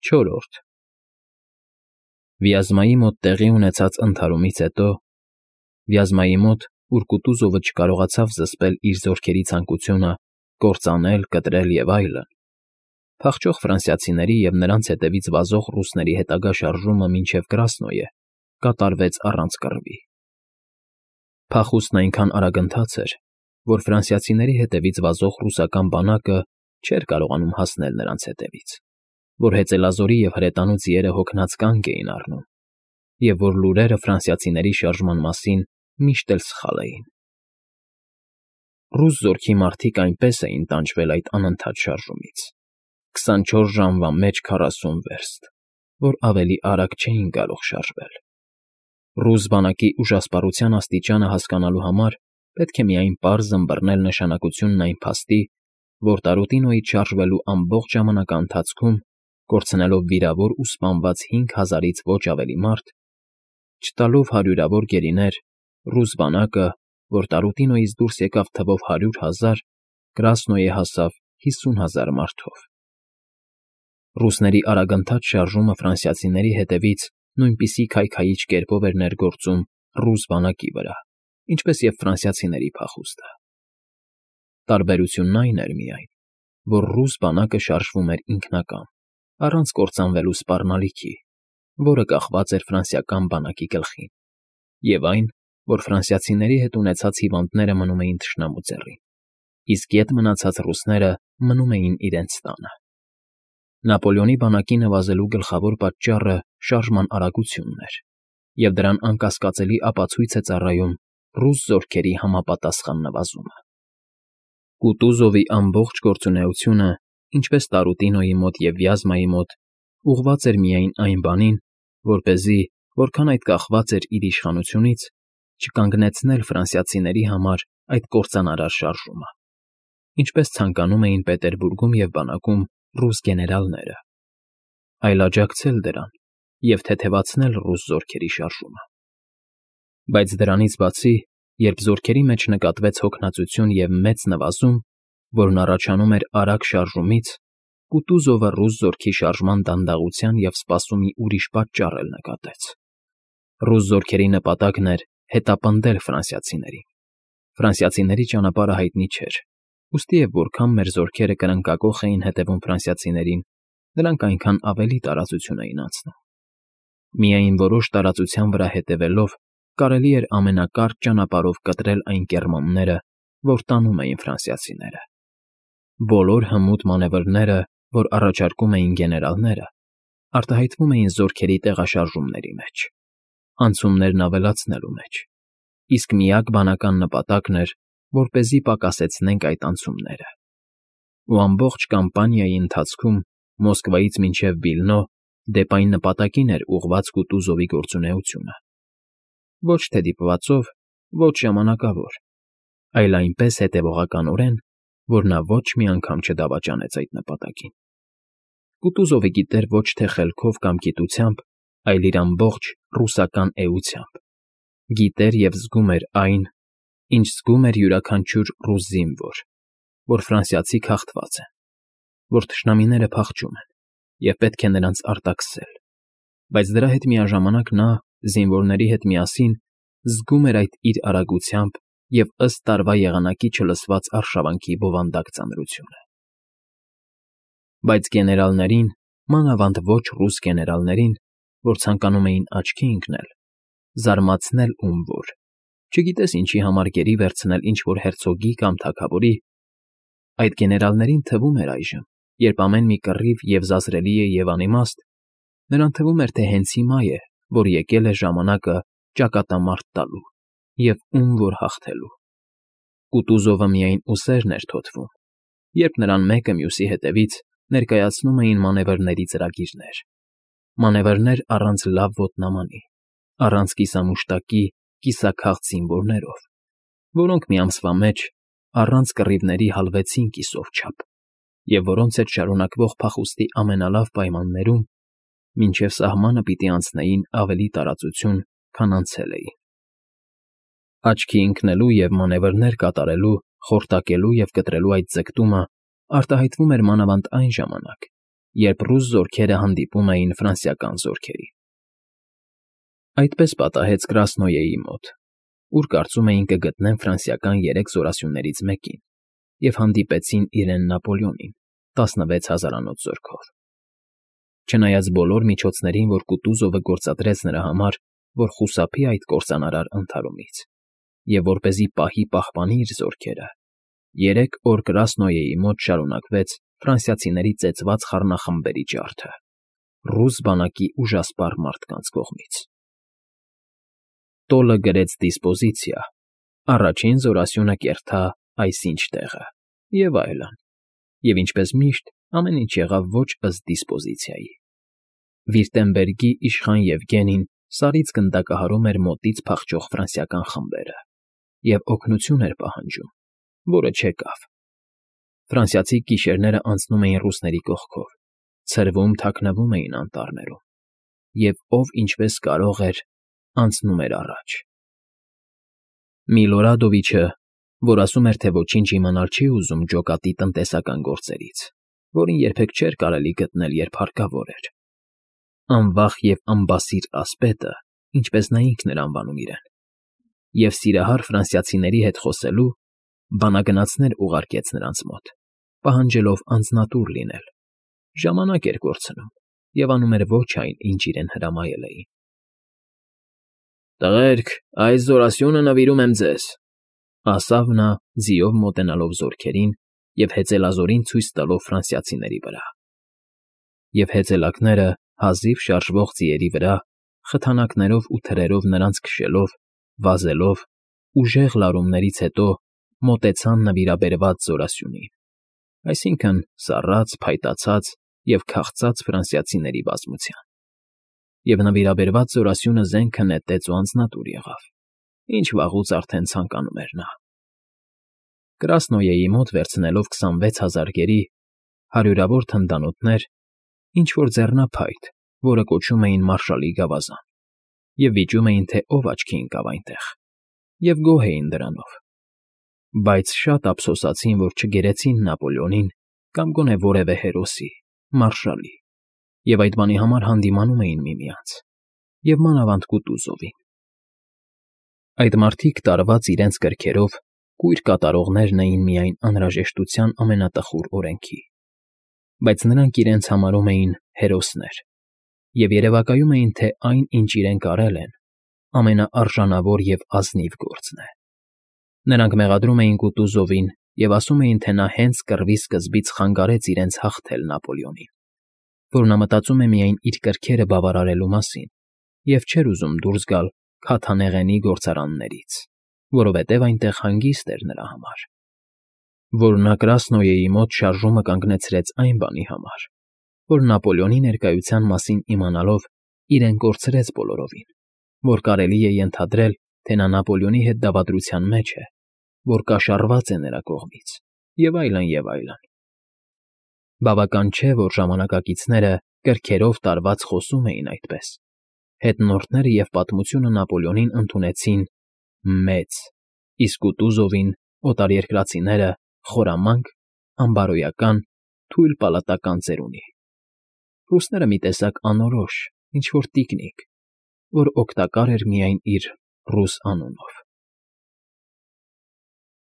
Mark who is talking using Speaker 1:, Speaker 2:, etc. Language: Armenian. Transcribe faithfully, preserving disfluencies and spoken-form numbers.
Speaker 1: Չորրորդ Վիազմայի մոտ տեղի ունեցած ընդհարումից հետո, Վիազմայի մոտ, ուր Կուտուզովը չկարողացավ զսպել իր զորքերի ցանկությունը կործանել, կտրել և այլն, փախչող ֆրանսիացիների և նրանց հետևից վազող ռուսների հետագա շարժումը մինչև Կրասնոյը կատարվեց առանց կռվի։ Փախուստն այնքան արագընթաց էր, որ ֆրանսիացիների հետևից վազող ռուսական բանակը չէր կարողանում հասնել նրանց հետևից, որ հեծելազորի և հրետանու ձիերը հոգնած կանգ էին առնում, և որ լուրերը ֆրանսիացիների շարժման մասին միշտ էլ սխալ էին։ Ռուս զորքի մարդիկ այնպես էին տանջվել այդ անընդհատ շարժումից, քսանչորս ժամվա մեջ քառասուն վերստ, որ ավելի արագ չէին կարող շարժվել։ Ռուս բանակի ուժասպառության աստիճանը հասկանալու համար պետք է միայն պարզ ըմբռնել նշանակությունն այն փաստի, որ Տարուտինոյից շարժվելու ամբողջ ժամանակի ընթացքում, կորցնելով վիրավոր ու սպանված հինգ հազարից ոչ ավելի մարդ, չտալով հարյուրավոր գերիներ, ռուս բանակը, որ Տարուտինոյից դուրս եկավ թվով հարյուր հազար, Կրասնոյե հասավ հիսուն հազար մարդով։ Ռուսների արագընթաց շարժումը ֆրանսիացիների հետևից նույնպիսի քայքայիչ կերպով էր ներգործում ռուս բանակի վրա, ինչպես և ֆրանսիացիների փախուստը։ Տարբերությունն այն էր միայն, որ ռուս բանակը շարժվում էր ինքնակամ, առանց կործանվելու սպառնալիքի, որը կախված էր ֆրանսիական բանակի գլխին, և այն, որ ֆրանսիացիների հետ ունեցած հիվանդները մնում էին թշնամու ձեռին, իսկ ետ մնացած ռուսները մնում էին իրենց տանը։ Նապոլեոնի բանակի նվազելու գլխավոր պատճառը շարժման արագությունն էր, և դրան անկասկածելի ապացույց է ծառայում ռուս զորքերի համապատասխան նվազումը։ Կուտուզովի ամբողջ գործունեությունը, ինչպես Տարուտինոյի մոտ և Վյազմայի մոտ, ուղղված էր միայն այն բանին, որպեսզի, որքան այդ կախված էր իր իշխանությունից, չկանգնեցնել ֆրանսիացիների համար այդ կործանարար շարժումը, ինչպես ցանկանում էին Պետերբուրգում և բանակում ռուս գեներալները, այլ աջակցել դրան և թեթևացնել ռուս զորքերի շարժումը։ Բայց դրանից բացի, երբ զորքերի մեջ նկատվեց հոգնածություն և մեծ նվազում, որն առաջանում էր արագ շարժումից, Կուտուզովը ռուս զորքի շարժման դանդաղության և սպասումի ուրիշ պատճառ էլ նկատեց։ Ռուս զորքերի նպատակն էր հետապնդել ֆրանսիացիներին։ Ֆրանսիացիների ճանապարհը հայտնի չէր, ուստի և որքան մեր զորքերը կրնկակոխ էին հետևում ֆրանսիացիներին, նրանք այնքան ավելի տարածություն էին անցնում։ Միայն որոշ տարածության վրա հետևելով կարելի էր ամենակարճ ճանապարհով կտրել այն կեռմանները, որ տանում էին ֆրանսիացիները։ Բոլոր հմուտ մանևրները, որ առաջարկում էին գեներալները, արտահայտվում էին զորքերի տեղաշարժումների մեջ, անցումներն ավելացնելու մեջ, իսկ միակ բանական նպատակն էր, որպեսզի պակասեցնենք այդ անցումները։ Ու ամբողջ կամպանիայի ընթացքում Մոսկվայից մինչև Վիլնո դեպ այն նպատակին էր ուղղված Կուտուզովի գործունեությունը։ Ոչ թե դիպվածով, ոչ ժամանակավոր, այլ այնպես հետևողականորեն, որ նա ոչ մի անգամ չդավաճանեց այդ նպատակին։ Կուտուզովը գիտեր ոչ թե խելքով կամ գիտությամբ, այլ իր ամբողջ ռուսական էությամբ, գիտեր և զգում էր այն, ինչ զգում էր յուրաքանչյուր ռուս զինվոր, որ ֆրանսիացի քաղտված են, որ թշնամիները փախչում են, և պետք է նրանց արտաքսել, բայց դրա հետ միաժամանակ նա, զինվորների հետ միասին, զգում էր այդ իր արագությամբ և ըստ տարվա եղանակի չլսված արշավանքի բովանդակ ծանրությունը։ Բայց գեներալներին, մանավանդ ոչ ռուս գեներալներին, որ ցանկանում էին աչքի ընկնել, զարմացնել ում որ, չգիտես ինչի համար գերի վերցնել ինչ֊որ հերցոգի կամ թագավորի, այդ գեներալներին թվում էր այժմ, երբ ամեն մի կռիվ և զազրելի է և անիմաստ, նրան թվում էր, թե հենց հիմա է, որ եկել է ժամանակը ճակատամարտ տալու և ում որ հաղթելու։ Կուտուզովը միայն ուսերն էր թոթվում, երբ նրան մեկը մյուսի հետևից ներկայացնում էին մանևրների ծրագիրներ, մանևրներ առանց լավ ոտնամանի, առանց կիսամուշտակի, կիսաքաղց զինվորներով, որոնք մի ամսվա մեջ, առանց կռիվների հալվեցին կիսով չափ, և որոնց հետ շարունակվող փախուստի ամենալավ պայմաններում մինչև սահմանը պիտի անցնեին ավելի տարածություն, քան անցել էին։ Աչքի ընկնելու և մանևրներ կատարելու, խորտակելու և կտրելու այդ ձգտումը արտահայտվում էր մանավանդ այն ժամանակ, երբ ռուս զորքերը հանդիպում էին ֆրանսիական զորքերի։ Այդպես պատահեց Կրասնոյեի մոտ, ուր կարծում էին կգտնեն ֆրանսիական երեք զորասյուներից մեկին, և հանդիպեցին իրեն Նապոլեոնին տասնվեց հազարանոց զորքով։ Չնայած բոլոր միջոցներին, որ Կուտուզովը գործադրեց նրա համար, որ խուսափի այդ կործանարար ընդհարումից, և որպեսզի պահի պահպանի իր զորքերը, երեք օր Կրասնոյեի մոտ շարունակվեց ֆրանսիացիների ծեծված խառնախմբերի ջարդը, ռուս բանակի ուժասպառ մարդկանց կողմից։ Տոլը գրեց դիսպոզիցիա, առաջին զորասյունը կերտա այսինչ տեղը, և այլն, և ինչպես միշտ ամեն ինչ եղավ ոչ ըստ դիսպոզիցիայի։ Վիրտեմբերգի իշխան Եվգենին Սարից գնդակահարում էր մոտից փախչող ֆրանսիական խմբերը և օգնություն էր պահանջում, որը չեկավ։ Ֆրանսիացի գիշերները անցնում էին ռուսների կողքով, ցրվում֊թաքնվում էին անտառներում, և ով ինչպես կարող էր, անցնում էր առաջ։ Միլորադովիչը, որ ասում էր, թե ոչինչ իմանալ չի ուզում ջոկատի տնտեսական գործերից, որին երբեք չէր կարելի գտնել, երբ հարկավոր էր, անվախ և անբասիր ասպետը, ինչպես նա ինքն էր անվանում իրեն, և սիրահար ֆրանսիացիների հետ խոսելու բանագնացներ ուղարկեց նրանց մոտ, պահանջելով անձնատուր լինել, ժամանակ էր կորցնում և անում էր ոչ այն, ինչ իրեն հրամայել էին։ «Տղերք, այս զորասյունը նվիրում եմ ձեզ,֊ ասավ նա՝ ձիով մոտենալով զորքերին և հեծելազորին ցույց տալով ֆրանսիացիների վրա։ Եվ հեծելակները, հազիվ շարժվող ձիերի վրա, խթանակներով ու թրերով նրանց քշելով, վազելով, ուժեղ լարումներից հետո մոտեցան նվիրաբերված զորասյունին, այսինքն՝ սառած, փայտացած և քաղցած ֆրանսիացիների բազմության։ Եվ նվիրաբերված զորասյունը զենքը նետեց ու անձնատուր եղավ, ինչ վաղուց արդեն ցանկանում էր նա։ Կրասնոյեի մոտ վերցնելով քսանվեց հազար գերի, հարյուրավոր թնդանոթներ, ինչ֊որ ձեռնափայտ, որը կոչում էին մարշալի գավազան, և վիճում էին, թե ով աչքի ընկավ այնտեղ, և գոհ էին դրանով։ Բայց շատ ափսոսացին, որ չգերեցին Նապոլեոնին կամ գոնե որևէ հերոսի, մարշալի, և այդ բանի համար հանդիմանում էին միմյանց, և մանավանդ Կուտուզովին։ Այդ մարդիկ տարված իրենց կրքերով կույր կատարողներն էին միայն անհրաժեշտության ամենատխուր օրենքի, բայց նրանք իրենց համարում էին հերոսներ և երևակայում էին, թե այն, ինչ իրենք արել են, ամենաարժանավոր և ազնիվ գործն է։ Նրանք մեղադրում էին Կուտուզովին և ասում էին, թե նա հենց կռվի սկզբից խանգարեց իրենց հաղթել Նապոլեոնին, որ նա մտածում է միայն իր կրքերը բավարարելու մասին և չէր ուզում դուրս գալ քաթանեղենի գործարաններից, որովհետև այնտեղ հանգիստ էր նրա համար, որ նա Կրասնոյեի մոտ շարժումը կանգնեցրեց այն բանի համար, որ Նապոլեոնի ներկայության մասին իմանալով իրեն կորցրեց բոլորովին, որ կարելի է ենթադրել, թե նա Նապոլեոնի հետ դավադրության մեջ է, որ կաշառված է նրա կողմից, և այլն, և այլն։ Բավական չէ, որ ժամանակակիցները կրքերով տարված խոսում էին այդպես, հետնորդները և պատմությունը Նապոլեոնին ընդունեցին մեծ, իսկ Կուտուզովին օտարերկրացիները խորամանկ, անբարոյական, թույլ պալատական ծերունի։ Ռուսները մի տեսակ անորոշ, ինչ֊որ տիկնիկ, որ օգտակար էր միայն իր ռուս անունով։